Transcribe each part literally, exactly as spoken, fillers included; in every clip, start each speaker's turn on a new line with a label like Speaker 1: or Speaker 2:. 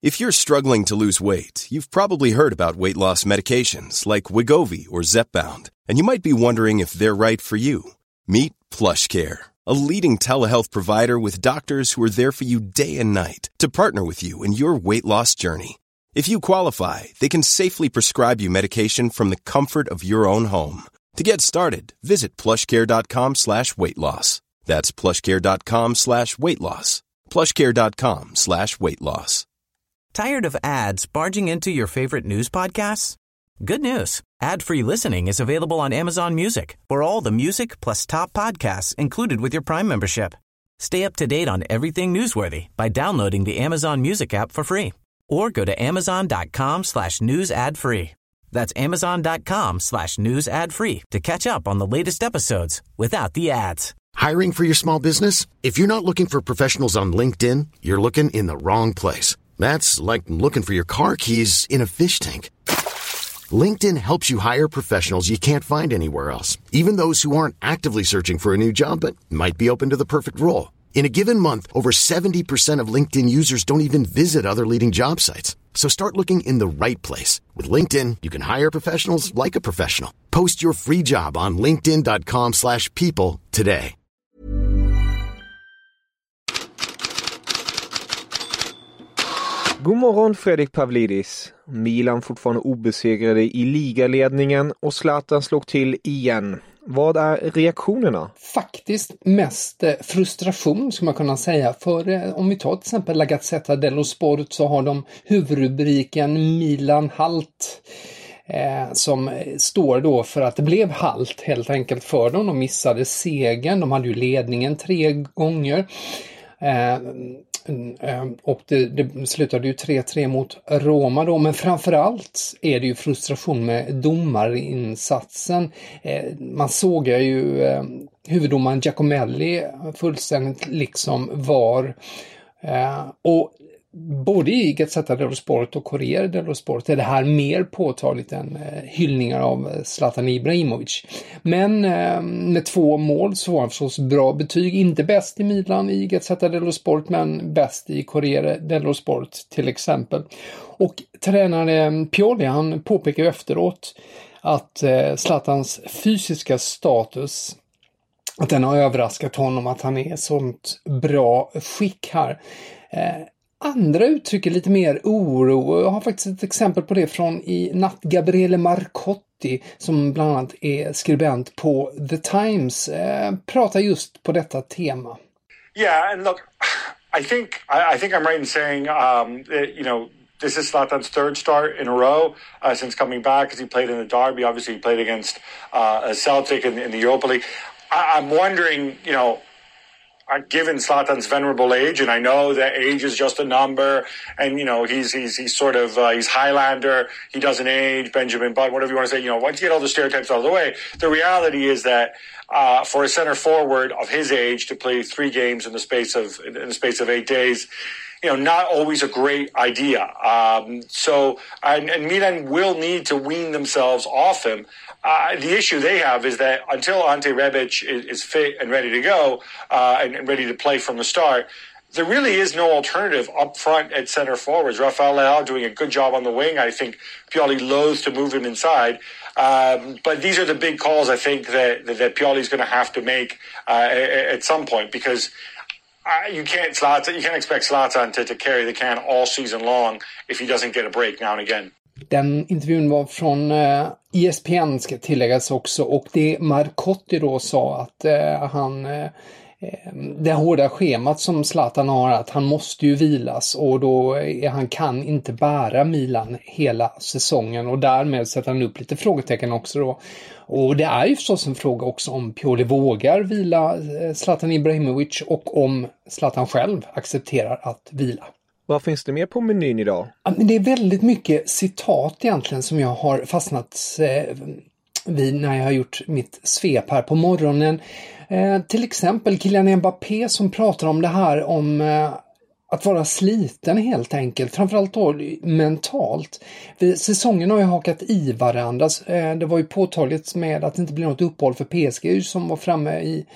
Speaker 1: If you're struggling to lose weight, you've probably heard about weight loss medications like Wegovy or Zepbound, and you might be wondering if they're right for you. Meet PlushCare, a leading telehealth provider with doctors who are there for you day and night to partner with you in your weight loss journey. If you qualify, they can safely prescribe you medication from the comfort of your own home. To get started, visit plushcare.com slash weight loss. That's plushcare.com slash weight loss. plushcare.com slash weight loss.
Speaker 2: Tired of ads barging into your favorite news podcasts? Good news. Ad-free listening is available on Amazon Music for all the music plus top podcasts included with your Prime membership. Stay up to date on everything newsworthy by downloading the Amazon Music app for free or go to amazon.com slash news ad free. That's amazon.com slash news ad free to catch up on the latest episodes without the ads.
Speaker 3: Hiring for your small business? If you're not looking for professionals on LinkedIn, you're looking in the wrong place. That's like looking for your car keys in a fish tank. LinkedIn helps you hire professionals you can't find anywhere else, even those who aren't actively searching for a new job but might be open to the perfect role. In a given month, over seventy percent of LinkedIn users don't even visit other leading job sites. So start looking in the right place. With LinkedIn, you can hire professionals like a professional. Post your free job on linkedin.com slash people today.
Speaker 4: God morgon Fredrik Pavlidis. Milan fortfarande obesegrade i ligaledningen och Zlatan slog till igen. Vad är reaktionerna?
Speaker 5: Faktiskt mest frustration ska man kunna säga. För om vi tar till exempel La Gazzetta dello Sport så har de huvudrubriken Milan halt. Eh, som står då för att det blev halt helt enkelt för dem. De missade segern. De hade ju ledningen tre gånger. Eh, och det, det slutade ju tre tre mot Roma då, men framförallt är det ju frustration med domarinsatsen. Man såg ju huvuddomaren Giacomelli fullständigt liksom var, och både i Gazzetta dello Sport och Corriere dello Sport är det här mer påtagligt än eh, hyllningar av Zlatan Ibrahimovic. Men eh, med två mål så var han förstås bra betyg. Inte bäst i Milan i Gazzetta dello Sport, men bäst i Corriere dello Sport till exempel. Och tränare Pioli, han påpekar ju efteråt att eh, Zlatans fysiska status, att den har överraskat honom, att han är i sånt bra skick här. Eh, Andra uttrycker lite mer oro. Jag har faktiskt ett exempel på det från i natt. Gabriele Marcotti, som bland annat är skribent på The Times, eh, pratar just på detta tema.
Speaker 6: Yeah, and look, I think I, I think I'm right in saying, um, that, you know, this is Zlatan's third start in a row uh, since coming back, because he played in the Derby. Obviously, he played against uh, Celtic in, in the Europa League. I, I'm wondering, you know, given Zlatan's venerable age, and I know that age is just a number, and you know he's he's he's sort of uh, he's Highlander, he doesn't age, Benjamin Button, whatever you want to say. You know, once you get all the stereotypes out of the way, the reality is that uh, for a center forward of his age to play three games in the space of in the space of eight days, you know, not always a great idea. Um, so, and, and Milan will need to wean themselves off him. Uh, the issue they have is that until Ante Rebic is, is fit and ready to go uh, and, and ready to play from the start, there really is no alternative up front at center forwards. Rafael Leao doing a good job on the wing. I think Pioli loathes to move him inside. Um, but these are the big calls I think that, that, that Pioli's going to have to make uh, at, at some point, because uh, you can't Zlatan, you can't expect Zlatan to, to carry the can all season long if he doesn't get a break now and again.
Speaker 5: Den intervjun var från eh, E S P N, ska tilläggas också, och det Marcotti då sa att eh, han eh, det hårda schemat som Zlatan har, att han måste ju vilas, och då är, han kan inte bära Milan hela säsongen, och därmed sätter han upp lite frågetecken också då. Och det är ju förstås en fråga också om Pioli vågar vila Zlatan Ibrahimovic och om Zlatan själv accepterar att vila.
Speaker 4: Vad finns det mer på menyn idag?
Speaker 5: Ja, men det är väldigt mycket citat egentligen som jag har fastnat eh, vid när jag har gjort mitt svep här på morgonen. Eh, till exempel Kylian Mbappé som pratar om det här om eh, att vara sliten helt enkelt. Framförallt då mentalt. Vi, säsongen har ju hakat i varandra. Eh, det var ju påtagligt med att det inte blir något uppehåll för P S G som var framme i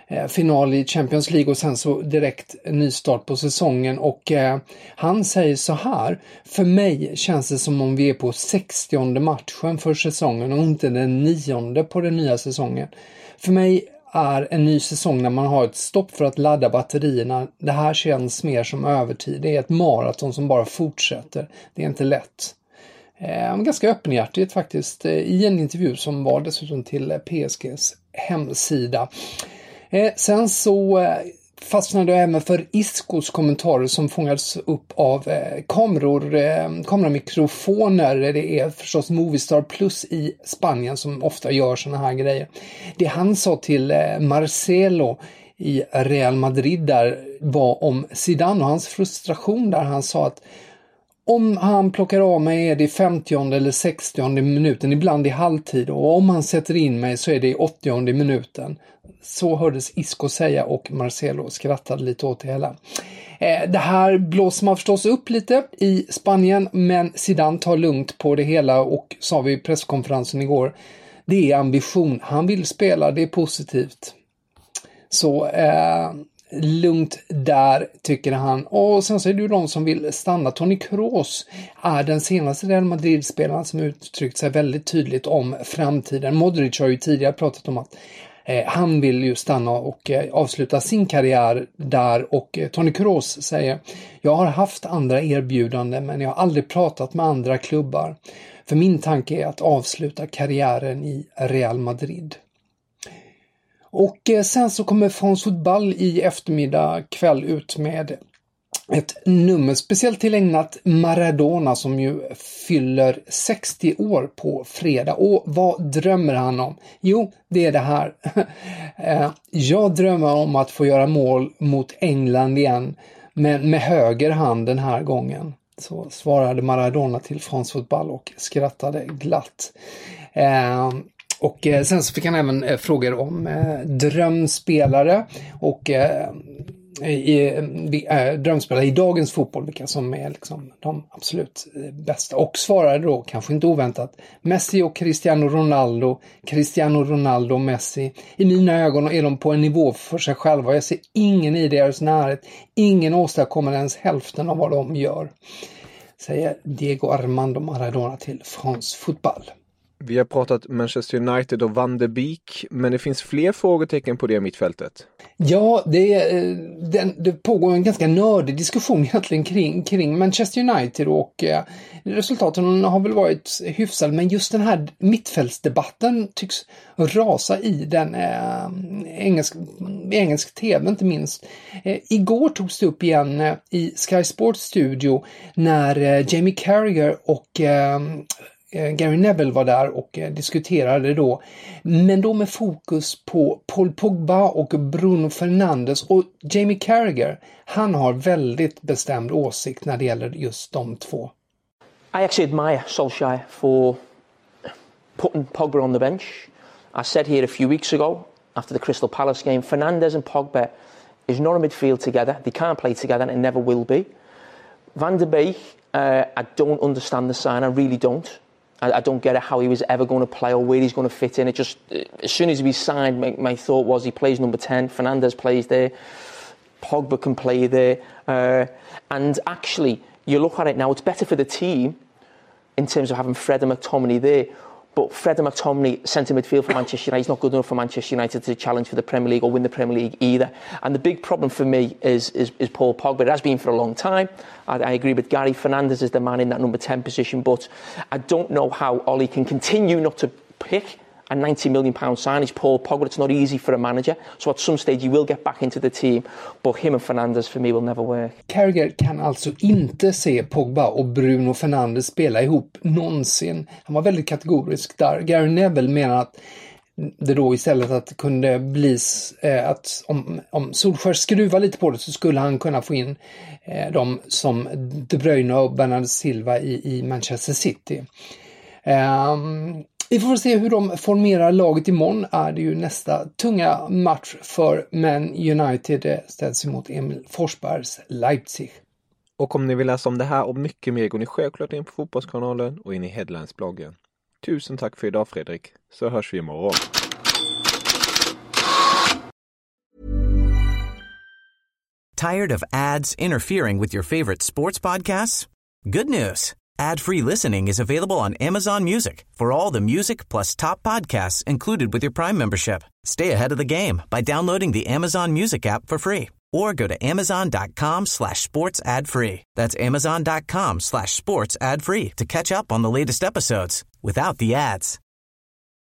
Speaker 5: eh, final i Champions League och sen så direkt en ny start på säsongen. Och eh, han säger så här: för mig känns det som om vi är på sextionde matchen för säsongen och inte den nionde på den nya säsongen. För mig är en ny säsong när man har ett stopp för att ladda batterierna. Det här känns mer som övertid. Det är ett maraton som bara fortsätter. Det är inte lätt. Eh, ganska öppenhjärtigt faktiskt eh, i en intervju som var dessutom till eh, P S G:s hemsida. Eh, sen så eh, fastnade jag även för Iscos kommentarer som fångades upp av eh, kameror, eh, kameramikrofoner. Det är förstås Movistar Plus i Spanien som ofta gör såna här grejer. Det han sa till eh, Marcelo i Real Madrid där var om Zidane och hans frustration där han sa att om han plockar av mig är det i femtionde eller sextionde minuten, ibland i halvtid, och om han sätter in mig så är det i åttionde minuten. Så hördes Isco säga och Marcelo skrattade lite åt det hela. Eh, det här blåser man förstås upp lite i Spanien, men Zidane tar lugnt på det hela och sa vid presskonferensen igår, det är ambition, han vill spela, det är positivt. Så eh, lugnt där tycker han. Och sen så är det ju de som vill stanna. Toni Kroos är den senaste Real Madrid-spelaren som uttryckt sig väldigt tydligt om framtiden. Modric har ju tidigare pratat om att eh, han vill ju stanna och eh, avsluta sin karriär där, och eh, Toni Kroos säger: jag har haft andra erbjudanden men jag har aldrig pratat med andra klubbar. För min tanke är att avsluta karriären i Real Madrid. Och sen så kommer France Football i eftermiddag kväll ut med ett nummer speciellt tillägnat Maradona som ju fyller sextio år på fredag. Och vad drömmer han om? Jo, det är det här. Jag drömmer om att få göra mål mot England igen, men med höger hand den här gången. Så svarade Maradona till France Football och skrattade glatt. Och eh, sen så fick han även eh, frågor om eh, drömspelare och eh, i, eh, drömspelare i dagens fotboll, vilka som är liksom de absolut eh, bästa. Och svarade då, kanske inte oväntat, Messi och Cristiano Ronaldo. Cristiano Ronaldo och Messi. I mina ögon är de på en nivå för sig själva. Jag ser ingen i deras närhet. Ingen åstadkommer ens hälften av vad de gör. Säger Diego Armando Maradona till France Football.
Speaker 4: Vi har pratat Manchester United och Van de Beek, men det finns fler frågetecken på det mittfältet.
Speaker 5: Ja, det, det, det pågår en ganska nördig diskussion egentligen kring, kring Manchester United, och eh, resultaten har väl varit hyfsade, men just den här mittfältsdebatten tycks rasa i den eh, engelsk, engelsk tv inte minst. Eh, igår togs det upp igen eh, i Sky Sports studio när eh, Jamie Carragher och eh, Gary Neville var där och diskuterade då, men då med fokus på Paul Pogba och Bruno Fernandes. Och Jamie Carragher, han har väldigt bestämd åsikt när det gäller just de två.
Speaker 7: I actually admire Solskjaer for putting Pogba on the bench. I said here a few weeks ago after the Crystal Palace game, Fernandes and Pogba is not a midfield together. They can't play together and never will be. Van de Beek, uh, I don't understand the sign. I really don't. I, I don't get it how he was ever going to play or where he's going to fit in. It just, as soon as he was signed, my, my thought was he plays number ten, Fernandes plays there, Pogba can play there. Uh, and actually, you look at it now, it's better for the team in terms of having Fred and McTominay there. But Fred and McTominay, centre midfield for Manchester United, is not good enough for Manchester United to challenge for the Premier League or win the Premier League either. And the big problem for me is, is, is Paul Pogba. It has been for a long time. I, I agree with Gary. Fernandes is the man in that number ten position. But I don't know how Ollie can continue not to pick a ninety million pound signage, Paul Pogba. It's not easy for a manager. So at some stage he will get back into the team. But him and Fernandes for me will never work.
Speaker 5: Carragher kan alltså inte se Pogba och Bruno Fernandes spela ihop någonsin. Han var väldigt kategorisk där. Gary Neville menar att det då istället att det kunde bli eh, att om, om Solskjaer skruvar lite på det så skulle han kunna få in eh, dem som De Bruyne och Bernardo Silva i, i Manchester City. Um, Vi får se hur de formerar laget imorgon. Är det ju nästa tunga match för Man United ställs emot Emil Forsbergs Leipzig.
Speaker 4: Och om ni vill läsa om det här och mycket mer går ni självklart in på Fotbollskanalen och in i Headlines-bloggen. Tusen tack för idag Fredrik, så hörs vi imorgon.
Speaker 2: Tired of ads interfering with your favorite sports podcasts? Good news. Ad-free listening is available on Amazon Music for all the music plus top podcasts included with your Prime membership. Stay ahead of the game by downloading the Amazon Music app for free or go to amazon.com slash sports ad free. That's amazon.com slash sports ad free to catch up on the latest episodes without the ads.